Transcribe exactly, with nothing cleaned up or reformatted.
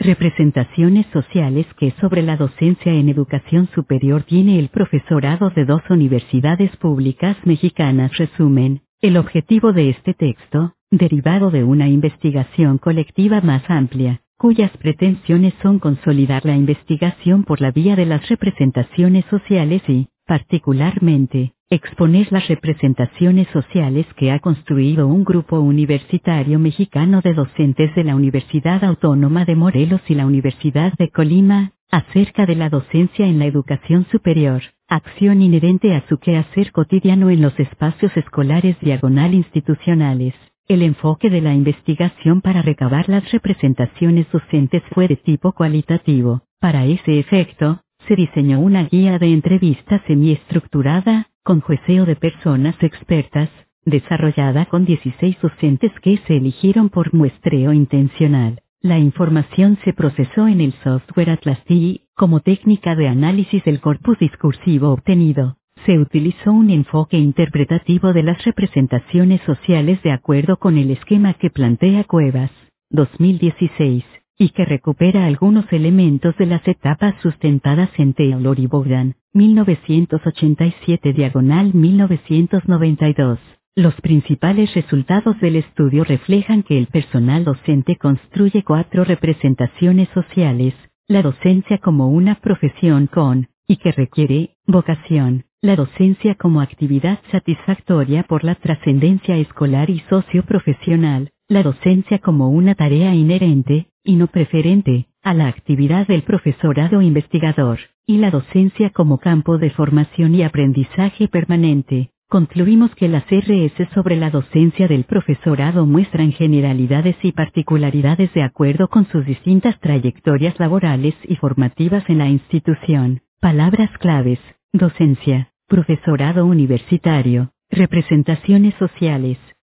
Representaciones sociales que sobre la docencia en educación superior tiene el profesorado de dos universidades públicas mexicanas. Resumen, el objetivo de este texto, derivado de una investigación colectiva más amplia, cuyas pretensiones son consolidar la investigación por la vía de las representaciones sociales y, particularmente, exponer las representaciones sociales que ha construido un grupo universitario mexicano de docentes de la Universidad Autónoma de Morelos y la Universidad de Colima, acerca de la docencia en la educación superior, acción inherente a su quehacer cotidiano en los espacios escolares diagonal institucionales. El enfoque de la investigación para recabar las representaciones docentes fue de tipo cualitativo. Para ese efecto, se diseñó una guía de entrevista semiestructurada, con jueceo de personas expertas, desarrollada con dieciséis docentes que se eligieron por muestreo intencional. La información se procesó en el software Atlas T I, como técnica de análisis del corpus discursivo obtenido. Se utilizó un enfoque interpretativo de las representaciones sociales de acuerdo con el esquema que plantea Cuevas, dos mil dieciséis, y que recupera algunos elementos de las etapas sustentadas en Taylor y Bogdan, mil novecientos ochenta y siete diagonal mil novecientos noventa y dos. Los principales resultados del estudio reflejan que el personal docente construye cuatro representaciones sociales: la docencia como una profesión con, y que requiere, vocación; la docencia como actividad satisfactoria por la trascendencia escolar y socioprofesional; la docencia como una tarea inherente, y no preferente, a la actividad del profesorado investigador; y la docencia como campo de formación y aprendizaje permanente. Concluimos que las R S sobre la docencia del profesorado muestran generalidades y particularidades de acuerdo con sus distintas trayectorias laborales y formativas en la institución. Palabras claves: docencia, profesorado universitario, representaciones sociales.